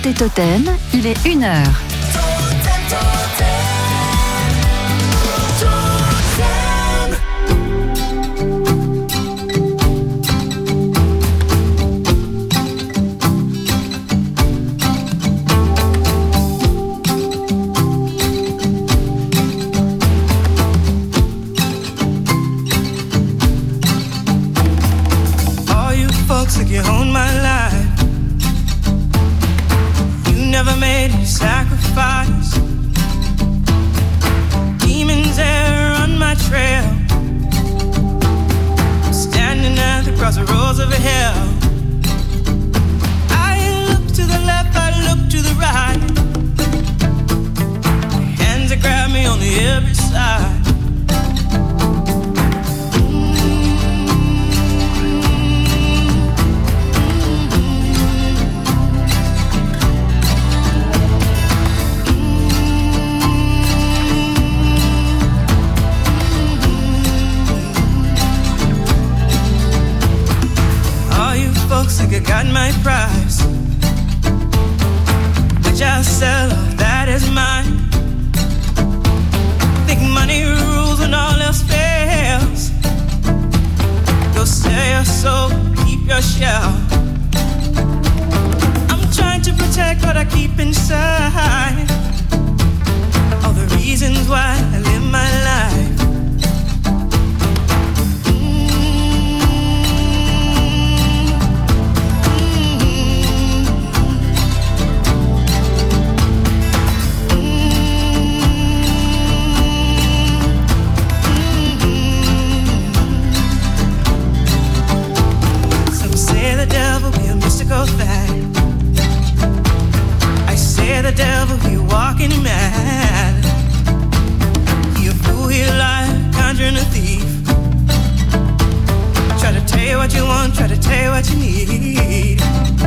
écoutez Totem, il est 1h. Like you own my life. You never made any sacrifice. Demons there on my trail. I'm standing at the crossroads of hell. I look to the left, I look to the right. Hands that grab me on the every side. Folks think I got my price, which I'll sell, all that is mine. Think money rules when all else fails. Go sell your soul, keep your shell. I'm trying to protect what I keep inside. All the reasons why I live my life. Fact. I say the devil, he walking mad. He a fool, he a liar, conjuring a thief. Try to tell you what you want, try to tell you what you need.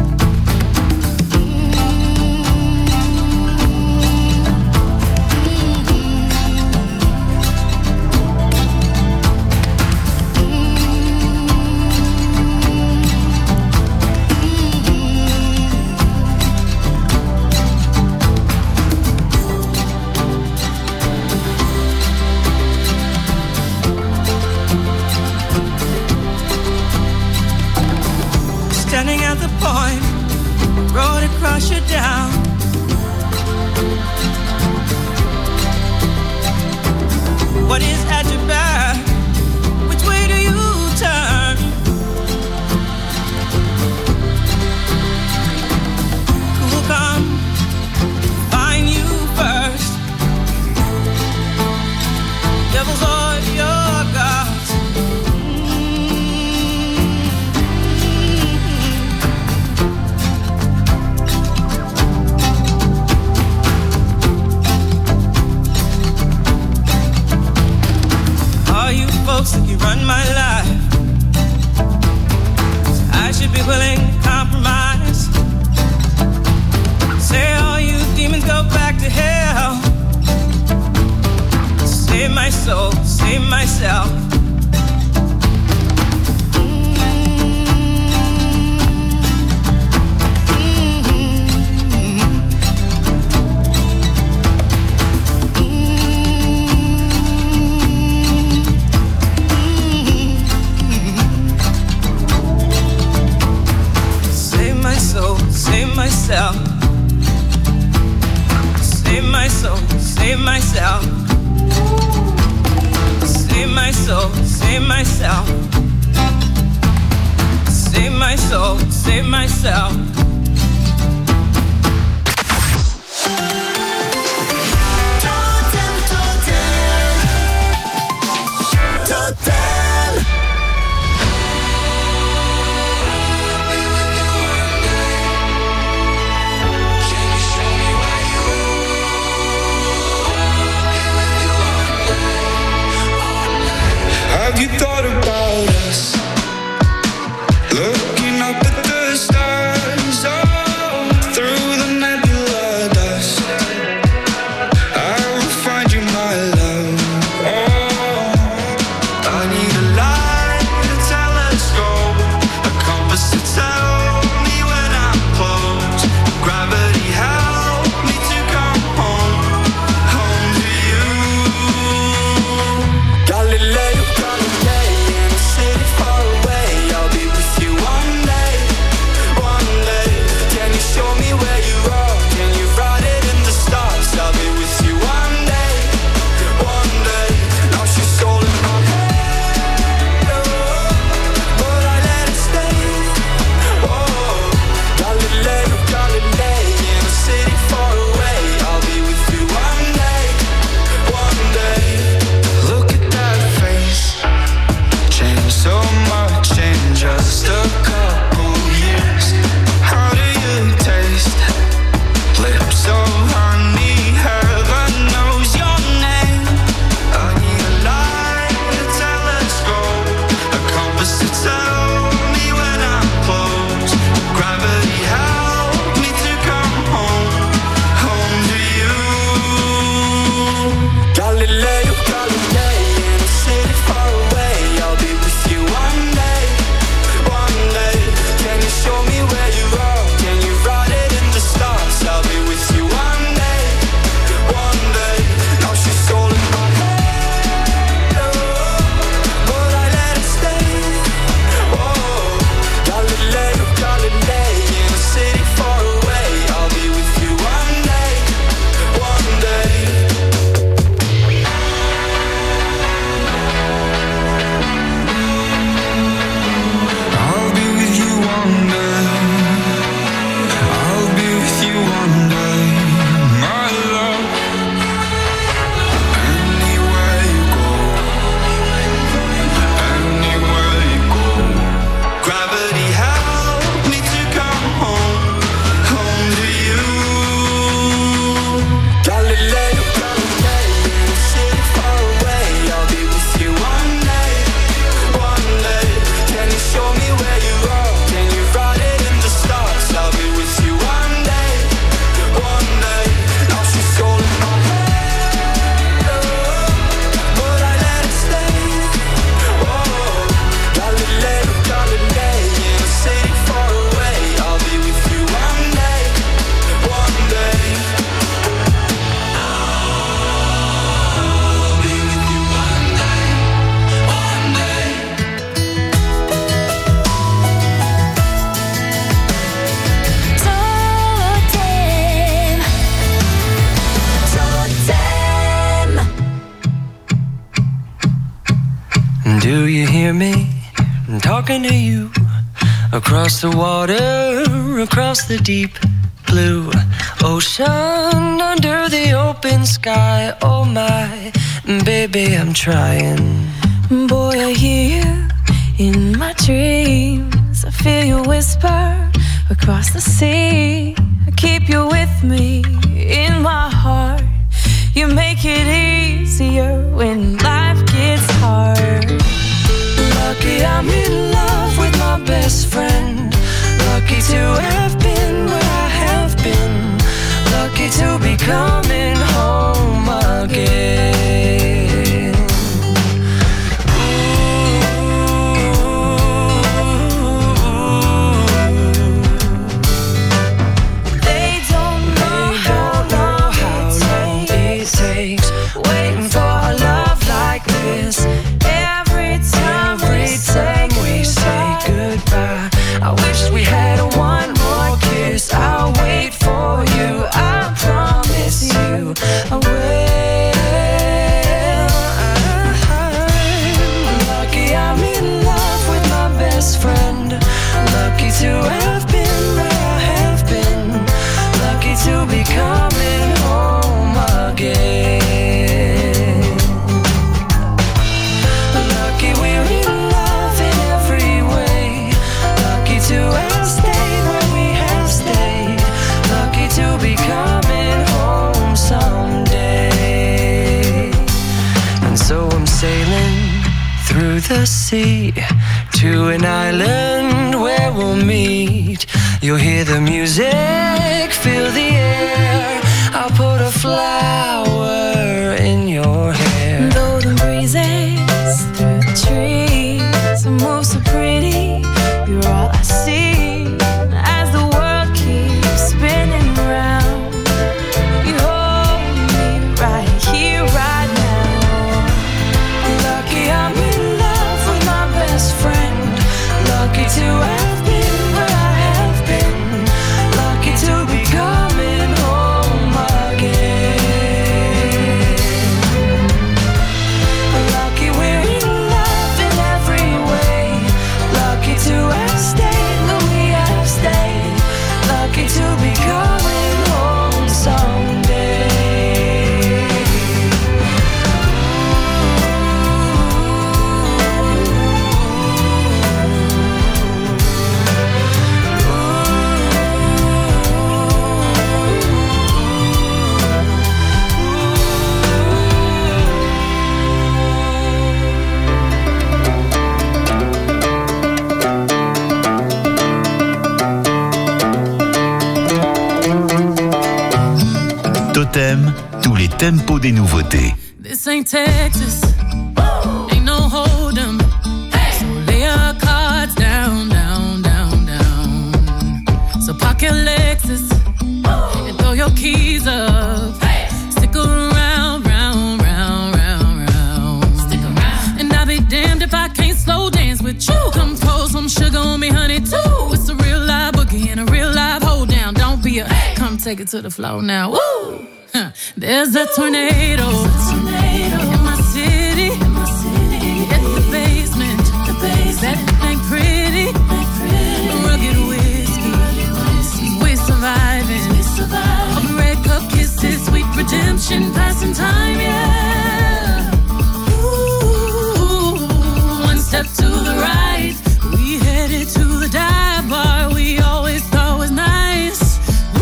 Standing at the point, road across you down. What is at your back? Which way do you turn? Who will come find you first? Devils or your gods? Folks think you run my life. So I should be willing to compromise. Say all you demons go back to hell. Save my soul, save myself. Save myself. Save my soul, save myself. Save my soul, save myself. Save my soul, save myself. Have you thought about us? Looking up at the stars, oh, through the nebula dust. I will find you, my love. Oh, I need a light, a telescope, a compass to tell me when I'm close. Gravity Do you hear me? I'm talking to you. Across the water, across the deep blue ocean, under the open sky. Oh my, baby, I'm trying. Boy, I hear you in my dreams. I feel you whisper across the sea. I keep you with me in my heart. You make it easier when life gets hard. Lucky I'm in love with my best friend. Lucky to have been where I have been. Lucky to be coming home again. They don't know how long it takes waiting for a love like this. Every time we say goodbye, I wish we had one more kiss. I'll wait for you, I promise you I will. I'm lucky I'm in love with my best friend. Lucky to have been where I have been. Lucky to be coming home again. Lucky we're in love in every way. Lucky to have stayed where we have stayed. Lucky to be coming home someday. And so I'm sailing through the sea to an island where we'll meet. You'll hear the music, feel the air. I'll put a flower in your hair. Though the breezes through the trees move so pretty, you're all I see as the world keeps spinning round. You hold me right here, right now. Lucky I'm in love with my best friend. Lucky to have been where I have been. Lucky to be coming home again. Lucky we're in love in every way. Lucky to have stayed where we have stayed. Lucky to be coming home someday. Totem, tous les tempos des nouveautés. This ain't Texas, ain't no hold'em. So lay your cards down, down, down, down. So park your Lexus and throw your keys up. Stick around, round, round, round, round. Stick around. And I'll be damned if I can't slow dance with you. Come pour some sugar on me, honey, too. It's a real live boogie and a real live hold down. Don't be a come take it to the floor now. Woo! There's a tornado in my city. At the basement. That ain't pretty. Rugged whiskey. We're surviving. Red cup kisses, sweet redemption, passing time, yeah. Ooh, one step to the right. We headed to the dive bar we always thought was nice.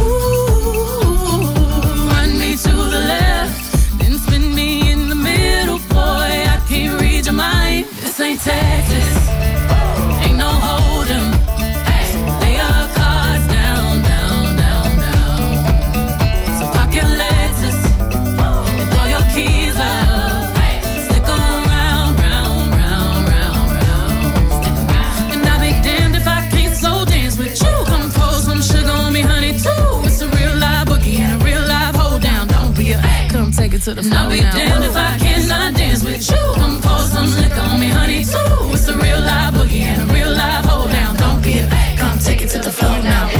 To the left, then spin me in the middle, boy, I can't read your mind. This ain't Texas, ain't no hold'em. Lay your cards down, down, down, down. So park your Lexus and throw your keys up. Stick around, round, round, round, round. And I'll be damned if I can't slow dance with you. Come pour some sugar on me, honey, too. It's a real live boogie and a real live hold down. Come take it to the floor. I'll be damned if I cannot dance with you. Come pour some liquor on me, honey, too. It's a real live boogie and a real live hold down. Don't be a come take it to the floor now.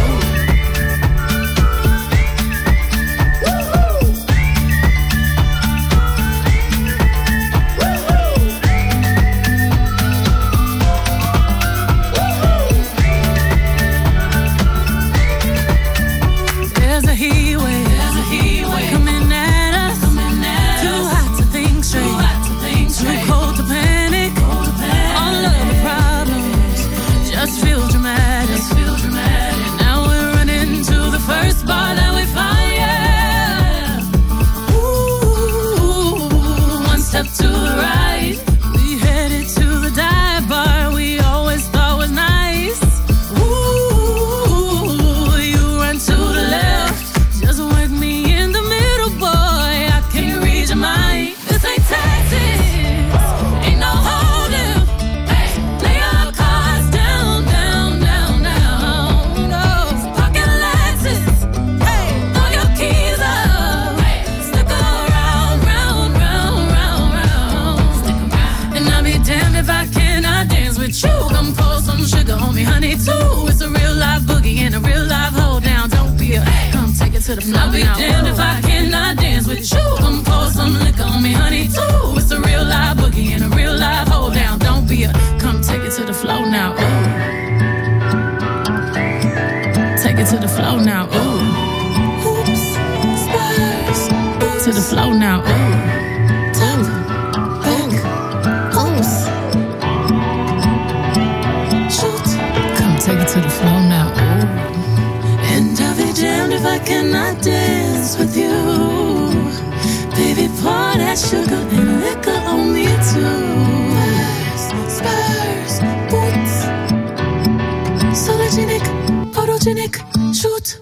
to the floor. I'll be damned if I cannot dance with you. Come pour some liquor on me, honey, too. It's a real live boogie and a real live hold down. Don't be a, come take it to the floor now. Ooh. Take it to the floor now. Ooh. Oops, spurs. Oops. To the floor now. Ooh. Take it to the floor now, ooh. And I'll be damned if I cannot dance with you. Baby, pour that sugar and liquor on me too. Spurs, boots. Sologenic, photogenic, shoot.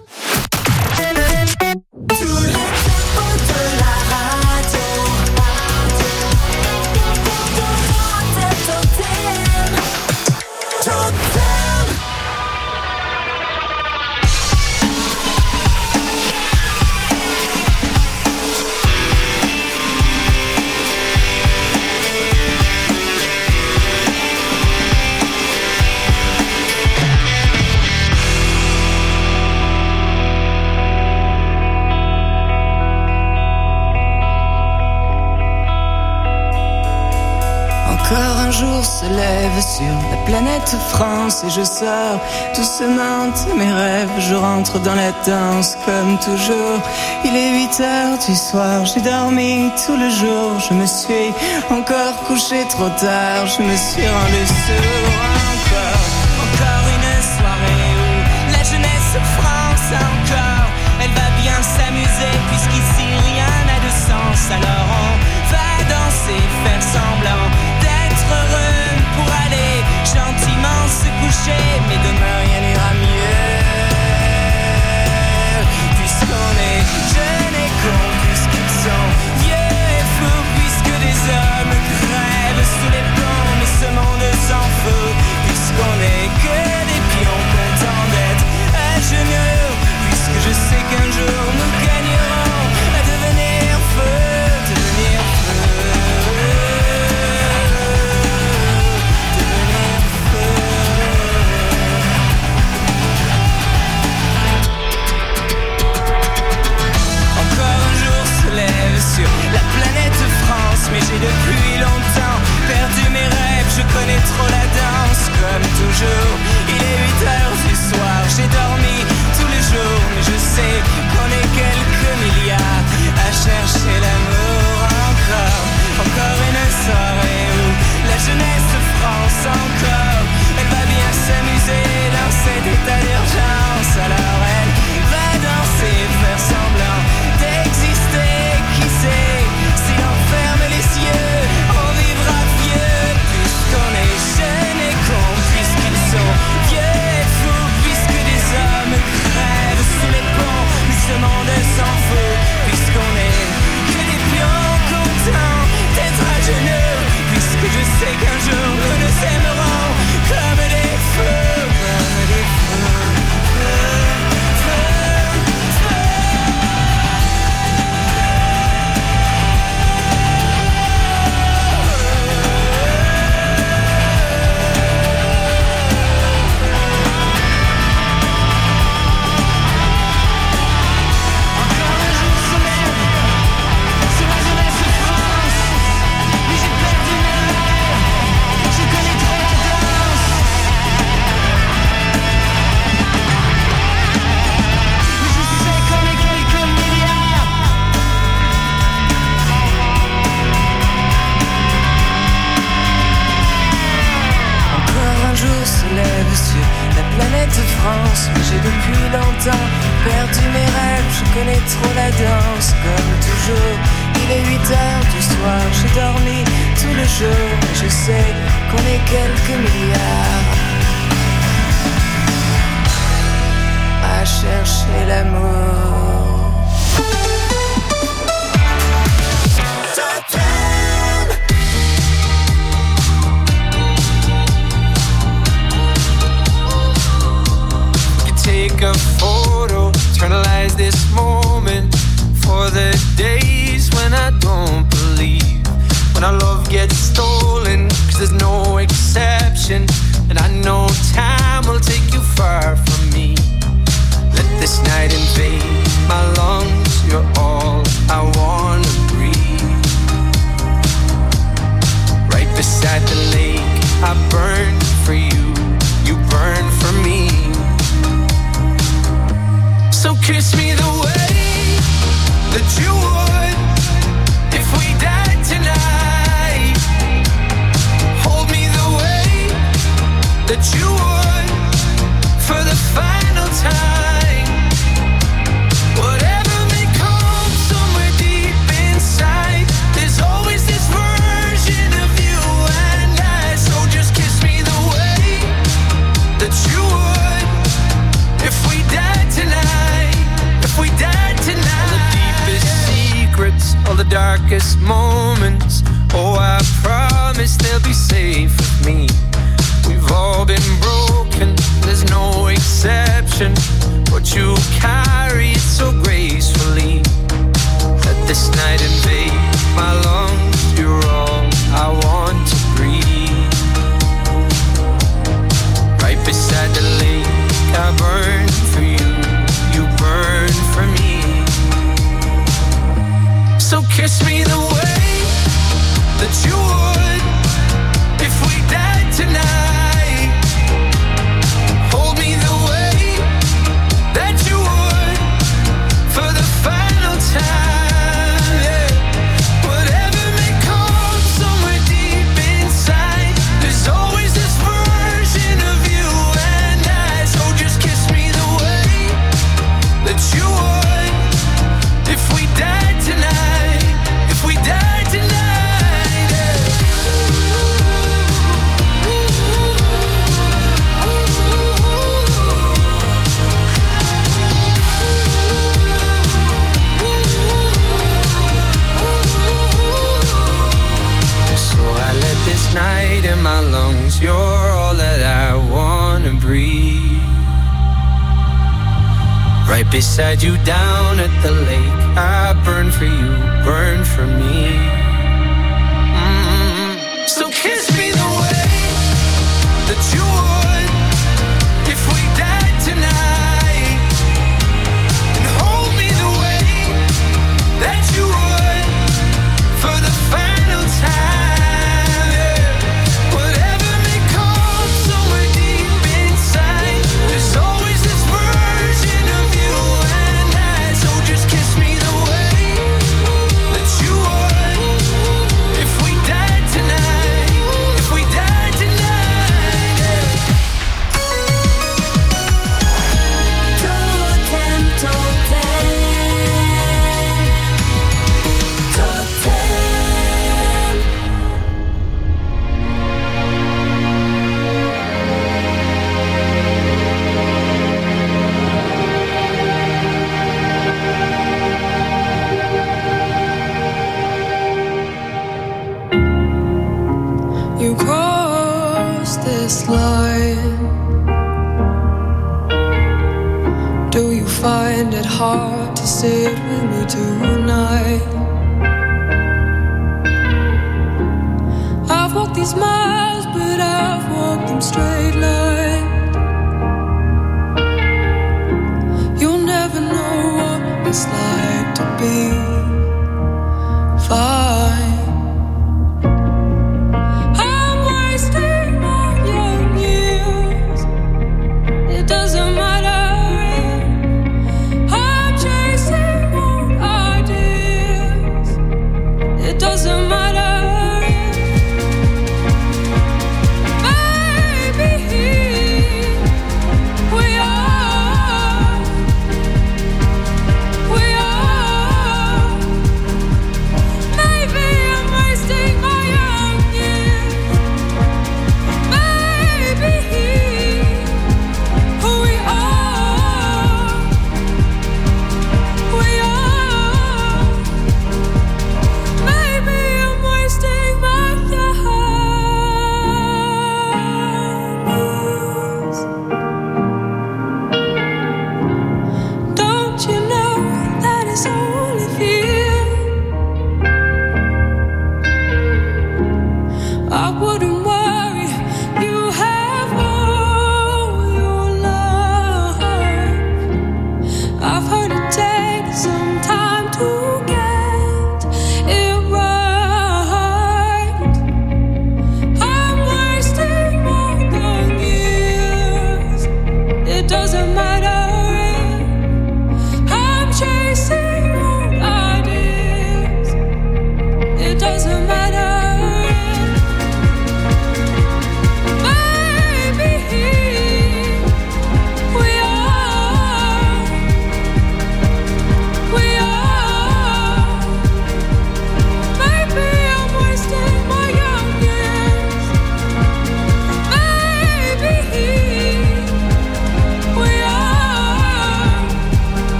Se lève sur la planète France et je sors doucement de mes rêves. Je rentre dans la danse comme toujours. Il est 8h du soir, j'ai dormi tout le jour. Je me suis encore couché trop tard, je me suis rendu sourd. Encore une soirée où la jeunesse France encore. Elle va bien s'amuser puisqu'ici rien n'a de sens. Alors on va danser, faire semblant d'être heureux pour aller gentiment se coucher, mais demain rien n'ira mieux. Puisqu'on est jeunes et cons, puisqu'ils sont vieux et fous, puisque des hommes crèvent sous les plombs, mais ce monde s'en fout. Puisqu'on est que des pions contents d'être à genoux, puisque je sais qu'un jour nous gagnerons à devenir feu, devenir feu. Sur la planète France, mais j'ai depuis longtemps perdu mes rêves, je connais trop la danse, comme toujours. Il est 8h du soir, j'ai dormi tous les jours, mais je sais qu'on est quelques milliards à chercher l'amour encore. Encore une soirée où la jeunesse France encore, elle va bien s'amuser dans cet état d'urgence. Alors elle va danser, faire semblant d'exister. Si l'on ferme les yeux, on vivra vieux. Puisqu'on est jeunes et cons, puisqu'ils sont vieux et fous, puisque des hommes crèvent sous les ponts, mais ce monde s'en fout. Puisqu'on est que des pions contents d'être à genoux, puisque je sais qu'un jour nous nous aimerons comme des feux, comme des feux. France, mais j'ai depuis longtemps perdu mes rêves, je connais trop la danse, comme toujours. Il est 8h du soir, j'ai dormi tout le jour, et je sais qu'on est quelques milliards à chercher l'amour. Take a photo, eternalize this moment for the days when I don't believe, when our love gets stolen, 'cause there's no exception, and I know time will take you far from me. Let this night invade my life. you would, if we died tonight, hold me the way that you would for the final time. Whatever may come somewhere deep inside, there's always this version of you and I. So just kiss me the way that you would, if we died tonight, if we died tonight. All the deepest secrets, all the darkest moments, oh, I promise they'll be safe with me. We've all been broken, there's no exception, but you carry it so gracefully. Let this night invade my lungs, you're all I want to breathe. Right beside the lake, I burn for you, you burn for me. So kiss me the way that you would, if we died tonight. Hold me the way that you would for the final time, yeah. Whatever may come somewhere deep inside, there's always this version of you and I. So just kiss me the way that you would, if we died tonight, if we died tonight, yeah. So I let this night in my lungs, you're all that I wanna breathe. Right beside you down at the lake, I burn for you, burn for me. So kiss me the way that you would, if we died tonight, and hold me the way that you would for the final time, yeah. Whatever may come somewhere deep inside, there's always this version of you and I. So just kiss me the way that you would, if we died tonight, if we died tonight, yeah. Totem, totem, totem. You crossed this line. Do you find it hard to sit with me tonight? I've walked these miles, but I've walked them straight line. You'll never know what it's like to be fine. I'm wasting my young years. It doesn't matter. I'm chasing old ideas. It doesn't matter.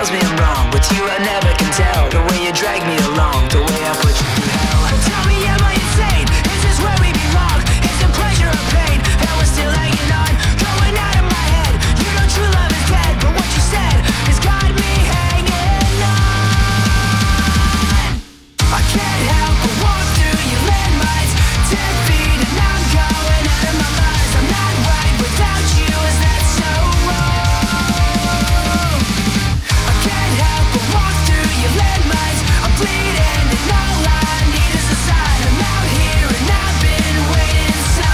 tells me I'm wrong. With you I never can tell. The way you drag me along, the way I put you through hell. Tell me, am I insane? Is this where we belong? Is it pleasure or pain? And we're still hanging on, going out of my head. You know true love is dead, but what you said has got me hanging on. I can't help but walk through your landmines, 10 feet and I'm going out of my mind. I'm not right without you, is that so wrong? I can't help but walk through your landmines. I'm bleeding and all I need is a sign. I'm out here and I've been waiting so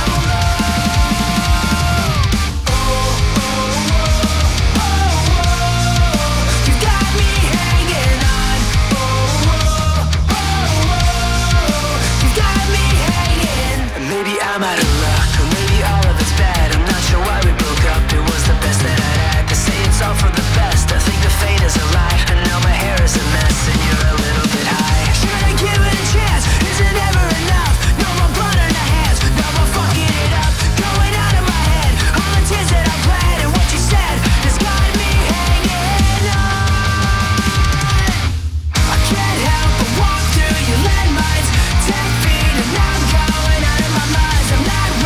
long. Oh, oh, oh, oh, oh. You got me hanging on. Oh, oh, oh, oh. You got me hanging. Maybe I'm out of luck, or maybe all of it's bad. I'm not sure why we broke up. It was the best that I'd had. To say it's all for the best, I think the fate is a lie. And now my hair is a mess and you're a little bit high. Should I give it a chance? Is it ever enough? No more blood on the hands, no more fucking it up. Going out of my head, all the tears that I bled. And what you said has got me hanging on. I can't help but walk through your landmines, 10 feet and I'm going out of my mind. I'm not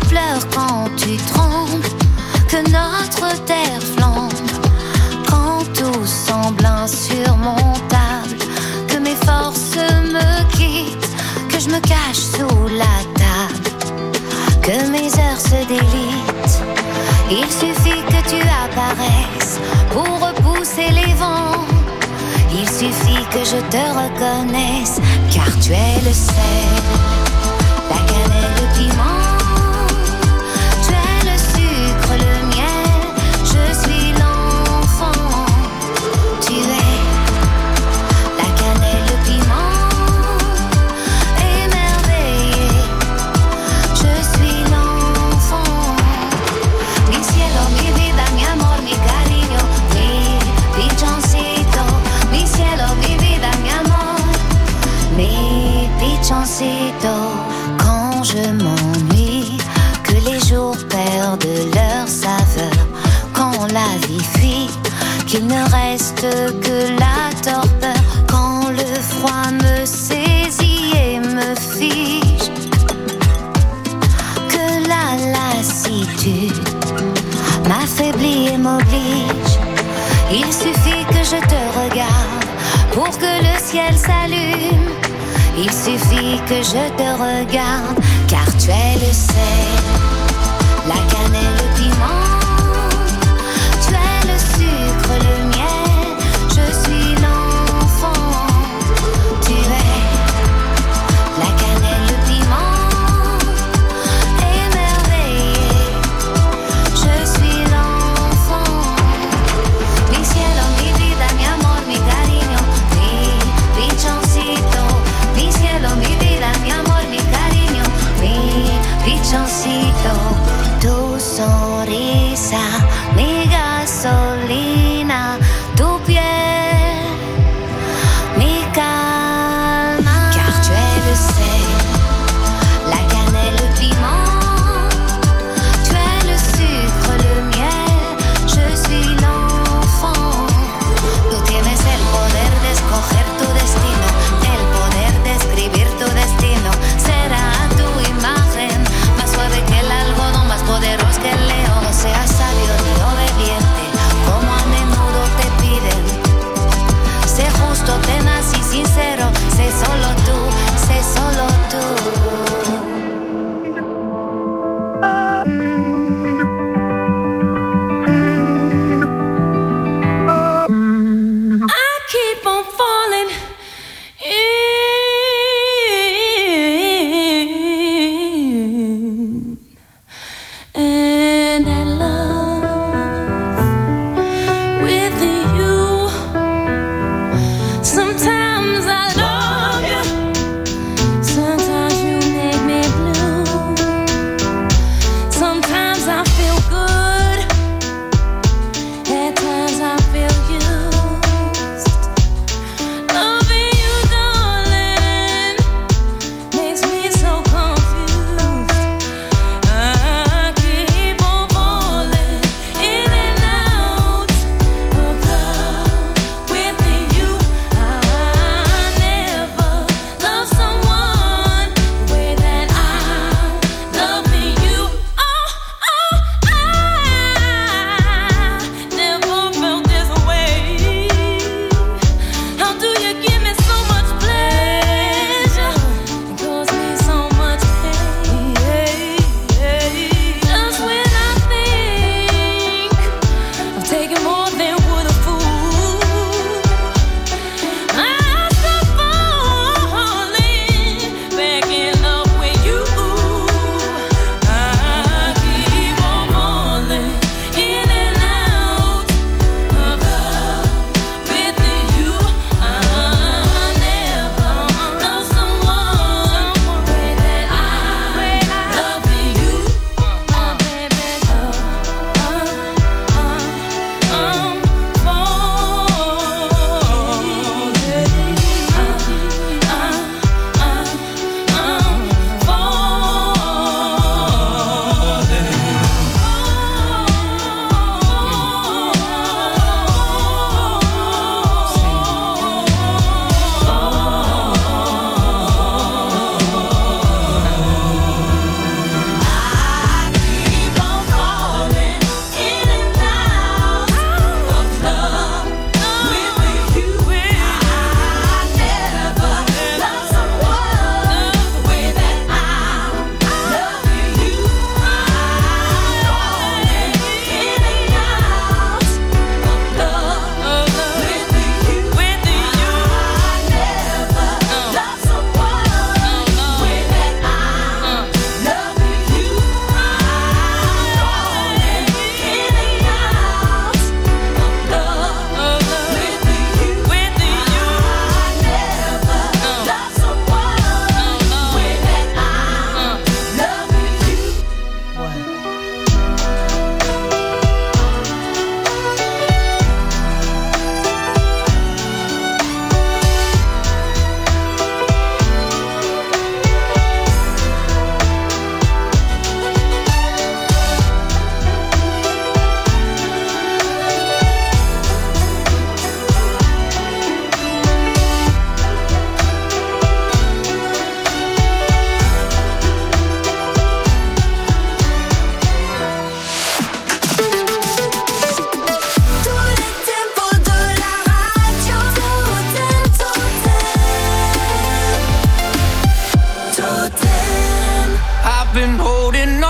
pleures quand tu trembles, que notre terre flambe, quand tout semble insurmontable, que mes forces me quittent, que je me cache sous la table, que mes heures se délitent. Il suffit que tu apparaisses pour repousser les vents. Il suffit que je te reconnaisse, car tu es le sel, la cannelle, le piment. Tu es le sucre, le miel, je suis l'enfant. Tu es la cannelle, le piment, émerveillé. Je suis l'enfant. Mi cielo, mi vida, mi amor, mi cariño, mi pichoncito. Mi cielo, mi vida, mi amor, mi pichoncito. Quand je m'ennuie, que les jours perdent leur saveur, quand la vie fuit, qu'il ne reste que la torpeur, quand le froid me saisit et me fige, que la lassitude m'affaiblit et m'oblige. Il suffit que je te regarde pour que le ciel s'allume. Il suffit que je te regarde, car tu es le sel, la cannelle, le piment. Tu es le sucre, le miel, je suis l'enfant. Tu es la cannelle, le piment, émerveillé. Je suis l'enfant. Mi cielo, mi vida, mi amor, mi cariño, mi pichoncito. Mi cielo, mi vida, mi amor, mi cariño, mi pichoncito. Tu sonrisa, mi gasolina, tu piel, mi calma. Car tu es le sel, la cannelle, le piment. Tu es le sucre, le miel, je suis l'enfant. Tú tienes el poder de escoger tu destino, el poder de escribir tu destino. Será tu imagen, más suave que el algodón, más poderoso que el león. No seas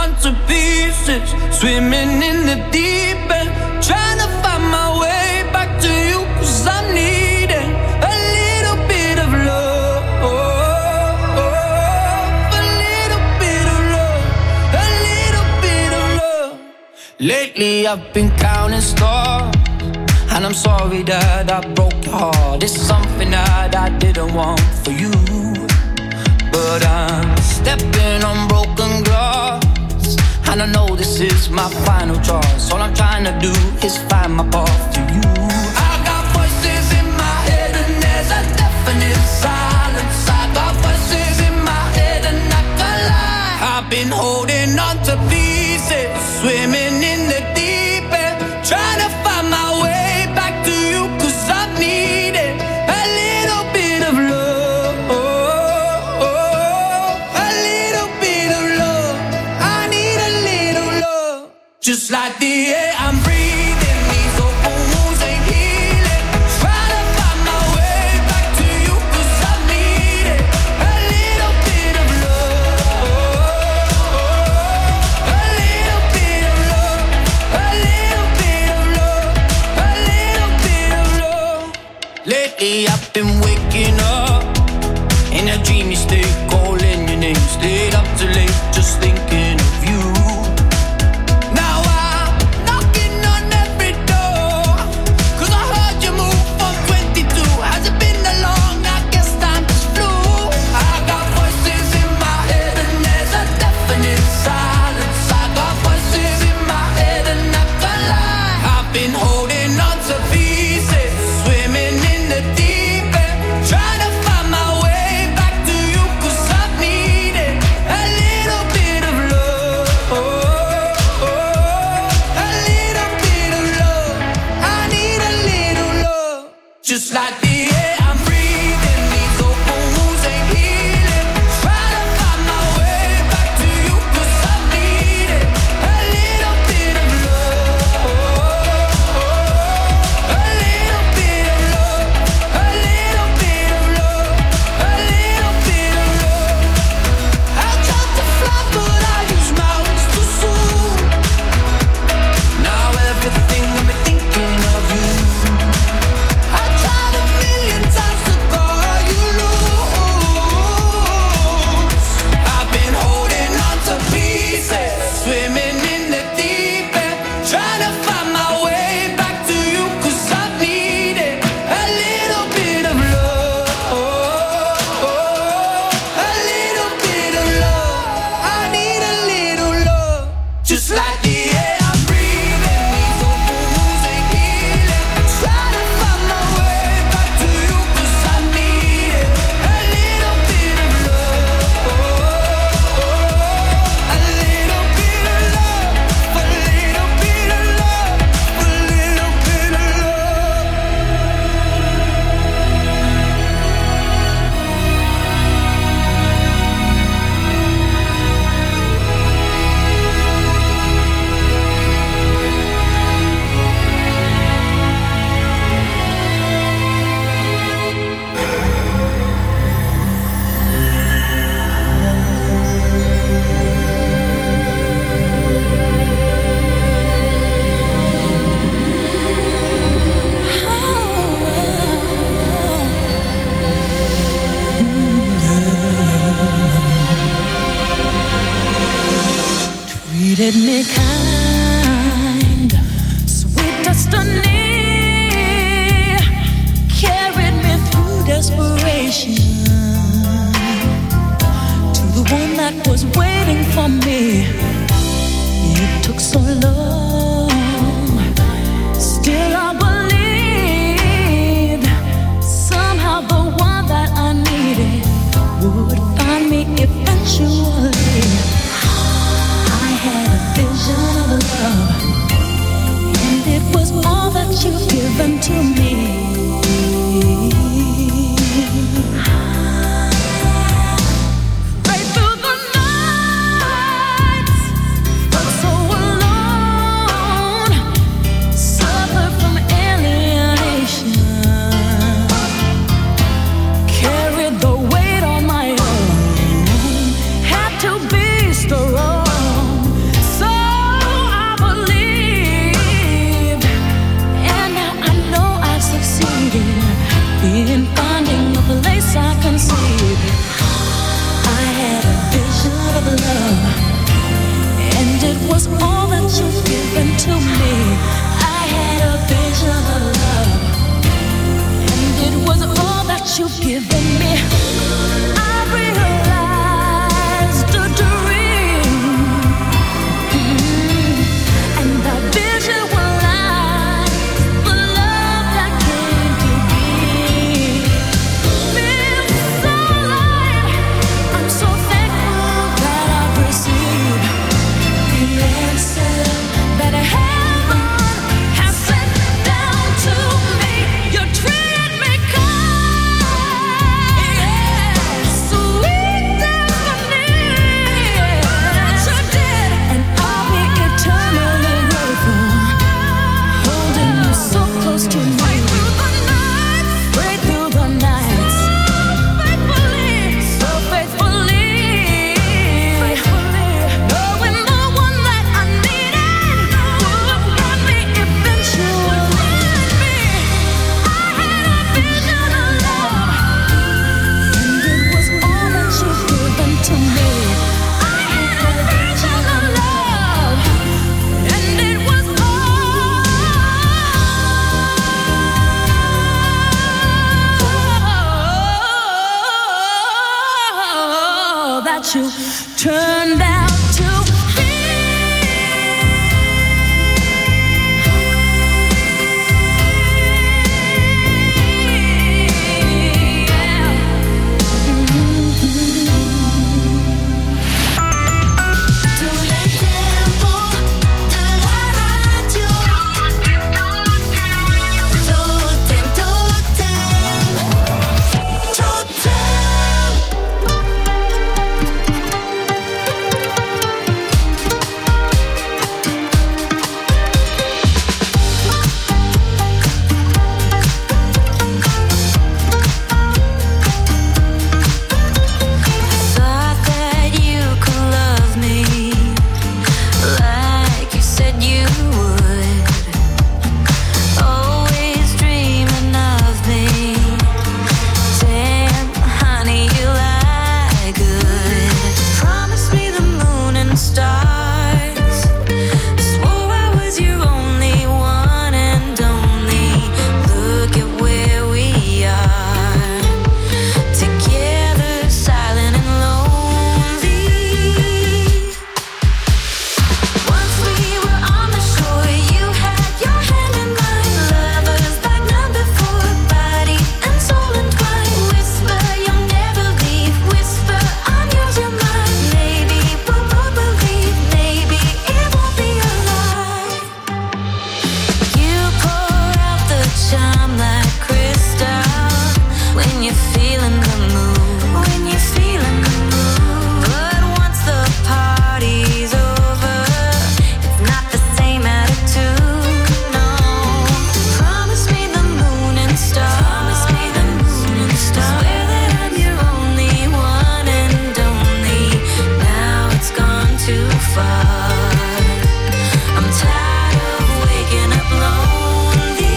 onto pieces, swimming in the deep end, trying to find my way back to you, 'cause I'm needing a little bit of love, a little bit of love, a little bit of love. Lately I've been counting stars, and I'm sorry that I broke your heart. It's something that I didn't want for you, but I'm stepping on broken glass, and I know this is my final choice. All I'm trying to do is find my path to you. I got voices in my head and there's a definite silence. I got voices in my head and I can't lie. I've been holding on to pieces, swimming in the deep end, trying to find my way back to you, 'cause I'm needing a little bit of love, a little bit of love. I need a little love, just like the air I'm breathing. These open wounds ain't healing. Trying to find my way back to you, 'cause I'm needing a little bit of love, a little bit of love, a little bit of love, a little bit of love. Lately I've been waking up in a dreamy state, calling your name, stayed up too late, just thinking of you. Now I'm knocking on every door, 'cause I heard you move from 22. Has it been that long? I guess time just flew. I got voices in my head and there's a definite silence. I got voices in my head and I can't lie. I've been holding on to pieces, swimming in the deep end, trying to find my way back to you, 'cause I'm needing a little bit of love, a little bit of love. I need a little love, just like the air I'm breathing. These open wounds ain't healing. Trying to find my way back to you, 'cause I'm needing a little bit of love, a little bit of love, a little bit of love, a little bit of love. I tried to fly but I used my wings too soon. Now everything I've been thinking of you. I tried a million times to call you loose. I've been holding on to pieces, swimming in the deep end, trying to find my way back to you, 'cause I'm needing a little bit of love, a little bit of love. I need a little love, just like the air I'm breathing. These open wounds ain't healing. Trying to find my way back to you, 'cause I need it. A little bit of love, a little bit of love, a little bit of love, a little bit of love. Treated me kind, sweet destiny, carried me through desperation to the one that was waiting for me. It took so long, still I believed somehow the one that I needed would find me eventually. I had a vision of love, and it was all that you've given to me. Right through the night, was all that you've given to me. I had a vision of love, and it was all that you've given me. I realized a dream, and that vision was life, the love that came to be. Feels so light. I'm so thankful that I've received the answer that heaven has sent down to me. You treated me kind, sweet destiny. That you did, and I'll be eternally grateful. Holding you so close to me, right through the nights, so faithfully, knowing the one that I needed would find me eventually. I had a vision of love, and it was all that you've given to me. I had a vision of love, and it was all that you turned out to be. Tous les tempos de la radio. Totem, totem, totem. Thought that you could love me like you said you would. Always dreaming of me. Damn, honey, you lie good. Promised me the moon and stars. Swore I was your only one and only. Look at where we are. Together, silent and lonely. Once we were on the shore, you had your hand in mine. Lovers like none before, body and soul entwined. Whisper, you'll never leave. Whisper, I'm yours, you're mine. Maybe we'll both believe. Maybe it won't be a lie. You pour out the charm like crystal when you're feeling the mood. When you're feeling the mood. But once the party's over, it's not the same attitude. No. Promise me the moon and stars. Promise me the moon and stars. Swear that I'm your only one and only. Now it's gone too far. I'm tired of waking up lonely.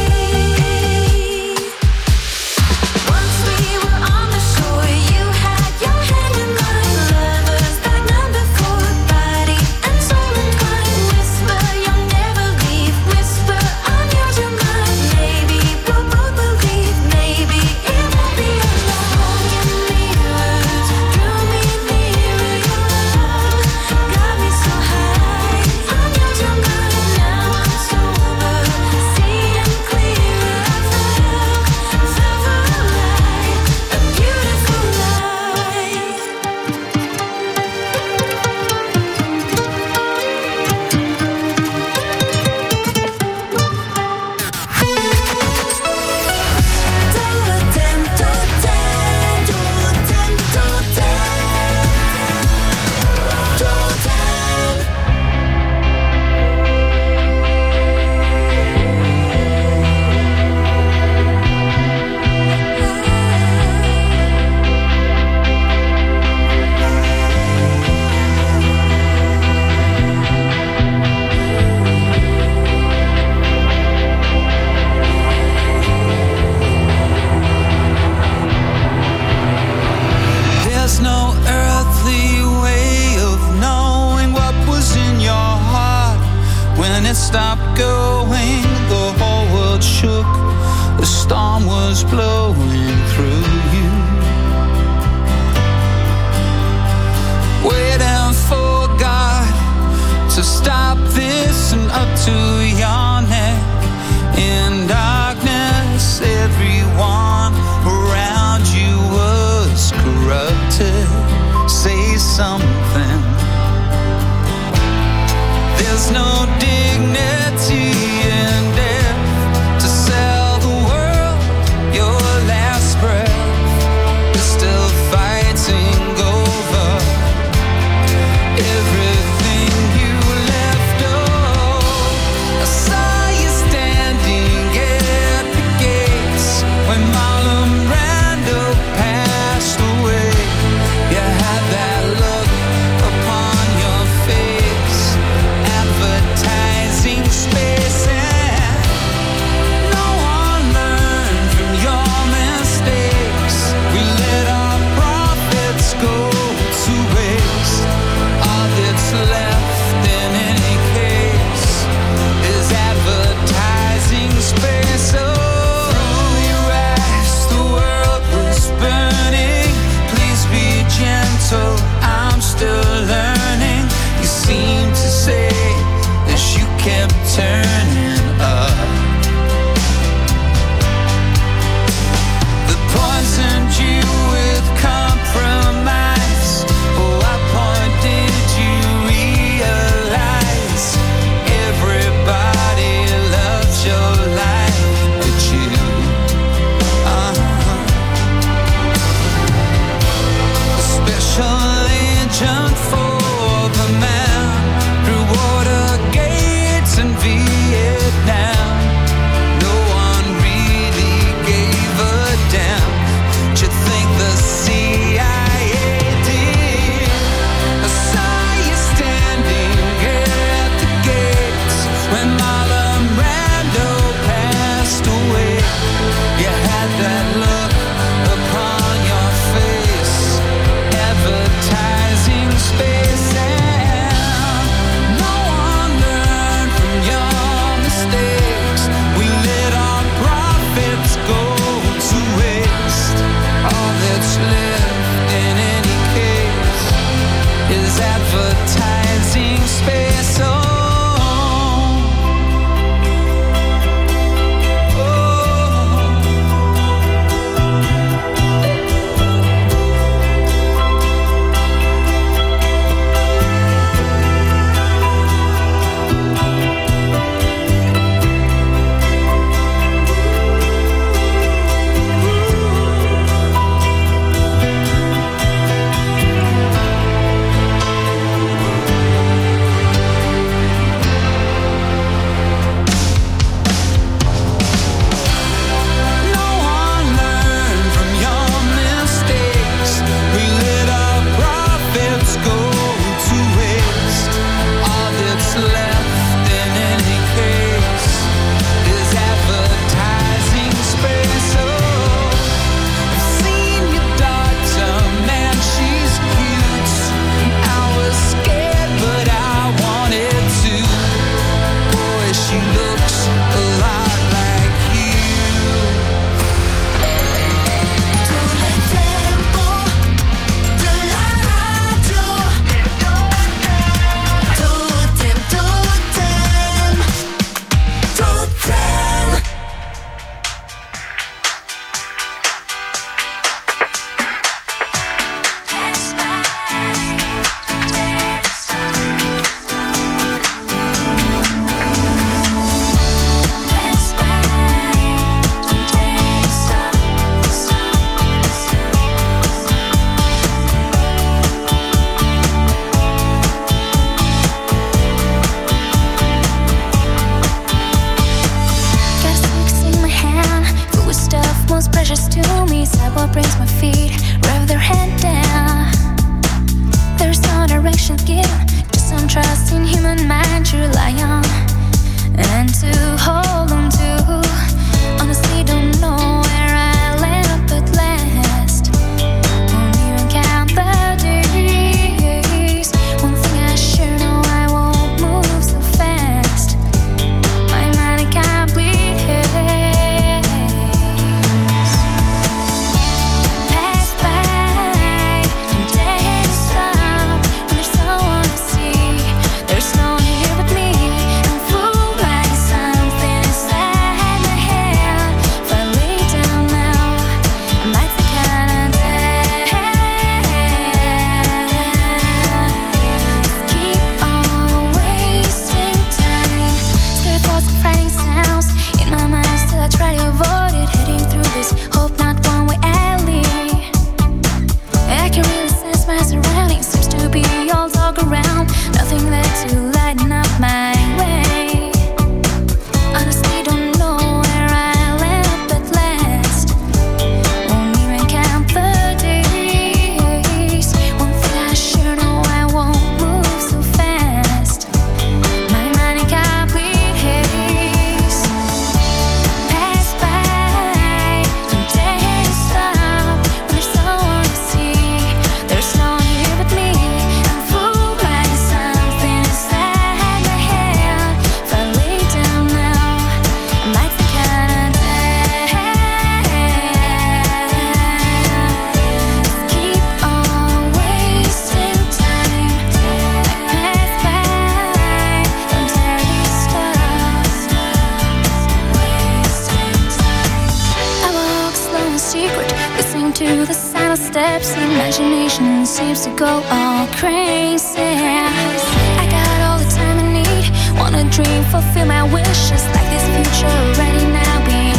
Once we were on the shore, you had your hand in mine. Lovers like none before, body and soul entwined. Whisper, you'll never leave. Whisper, I'm yours, you're mine. Maybe we'll both believe. Maybe it won't be a lie. Mirrors drew me nearer. Your love got me so high. it stopped going, the whole world shook. The storm was blowing through you. Waiting for God to stop this and up to your neck. In darkness, everyone around you was corrupted. Say something. There's no dignity in death to sell the world your last breath. You're still fighting over everything you left. Oh, I saw you standing at the gates when Marlon Brando passed away. You had that look upon your face, advertising space, and no one learned from your mistakes. We let our profits go to waste. All that's left in any case is advertising space. Oh, through your eyes the world was burning. Please be gentle, I'm still learning. You seem to say as you kept turning up, that poisoned you with compromise. Oh, what point did you realize everybody loves your life but you? A special agent for the man through water gates in Vietnam. No one really gave a damn. But you think the CIA did? I saw you standing at the gates when Marlon Brando passed away. You had that look upon your face, advertising space, and no one learned from your mistakes. We let our profits go to waste. All that's left in any case is advertising space. Oh, no one learned from your mistakes. We let our profits go to waste. All that's left in any case is advertising space. Oh, I've seen your daughter, man, she's cute. I was scared, but I wanted to. Boy, she looks a lot like you. Tout le tempo de la radio. Totem, totem, totem. Got sticks in my hand, full of stuff most precious to me. Sidewalk brings my feet, rev their head down. There's no direction given, just some trust in human mind to rely on and to hold on to. Honestly, don't know where I land up at last. Won't even count the days. One thing I sure know, I won't move so fast. steps, imagination seems to go all crazy. I got all the time I need, wanna dream, fulfill my wishes, like this future already now being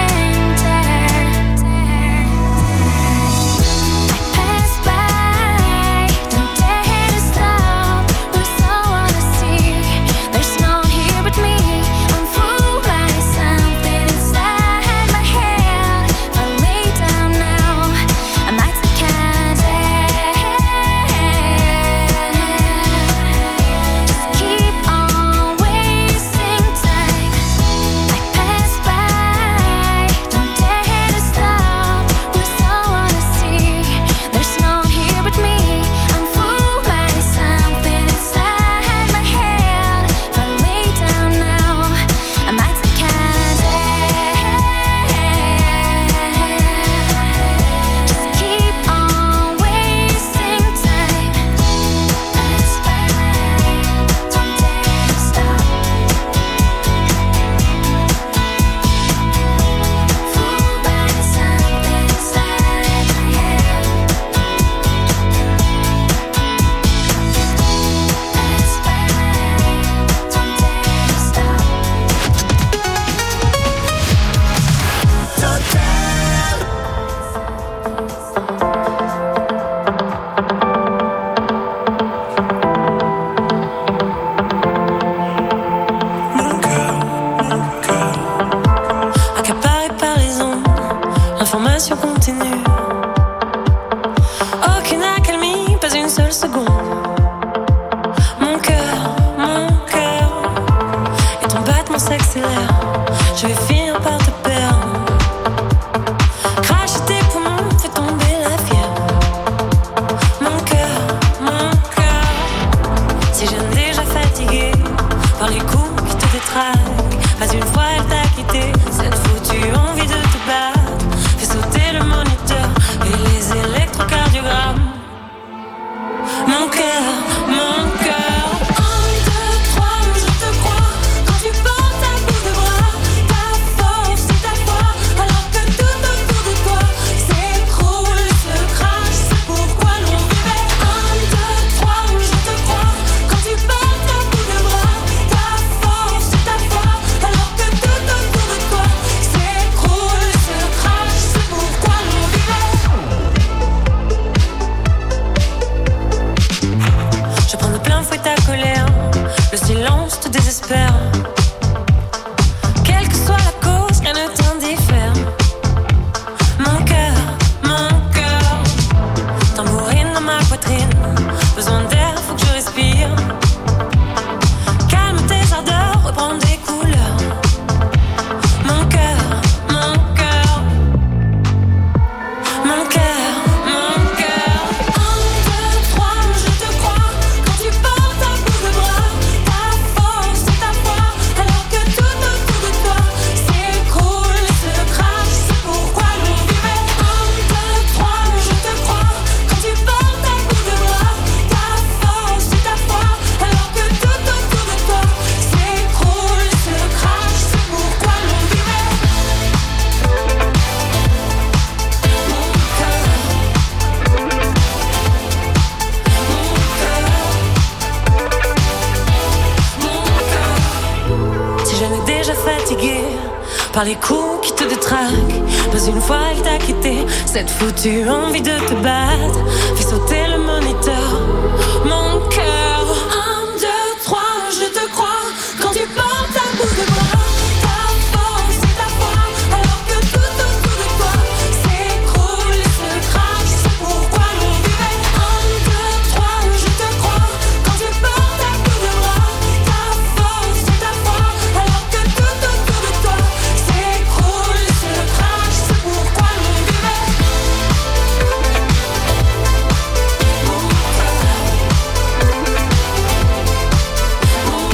par les coups qui te détraquent. Pas une fois elle t'a quitté, cette foutue envie de te battre fait sauter le moniteur. Mon cœur